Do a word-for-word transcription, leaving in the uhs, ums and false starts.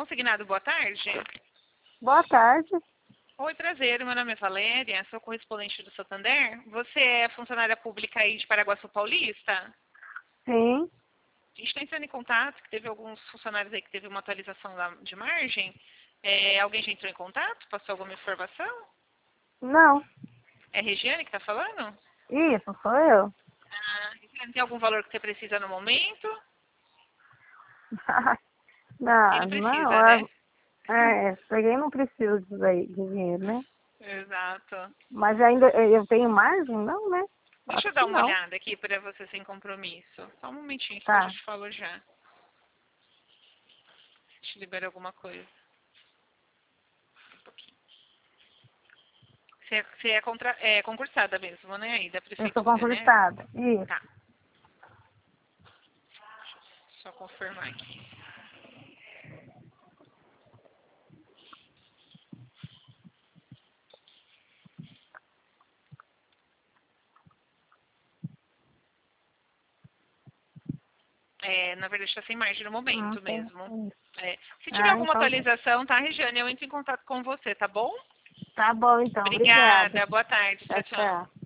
Consignado, boa tarde. Boa tarde. Oi, prazer. Meu nome é Valéria, sou correspondente do Santander. Você é funcionária pública aí de Paraguaçu Paulista? Sim. A gente está entrando em contato, que teve alguns funcionários aí que teve uma atualização da- de margem. É, alguém já entrou em contato? Passou alguma informação? Não. É a Regiane que está falando? Isso, sou eu. Ah, Regiane, tem algum valor que você precisa no momento? E não, não precisa, não. né? É, é, peguei não preciso disso daí, de dinheiro, né? Exato. Mas ainda eu tenho margem? Não, né? Deixa Acho eu que dar uma não. olhada aqui para você sem compromisso. Só um momentinho, que eu já Tá. te falo já. Te libera alguma coisa. Um pouquinho. Você é, você é, contra, é concursada mesmo, né? Aí da Eu sou prefeitura, né? concursada. Isso. Tá. Só confirmar aqui. É, na verdade, está sem margem no Ah, momento tem. mesmo. Isso. É, se tiver Ah, alguma então atualização, tá, Regiane? Eu entro em contato com você, tá bom? tá bom então. Obrigada. Obrigada. Boa tarde. Tchau, Tchau, tchau. tchau.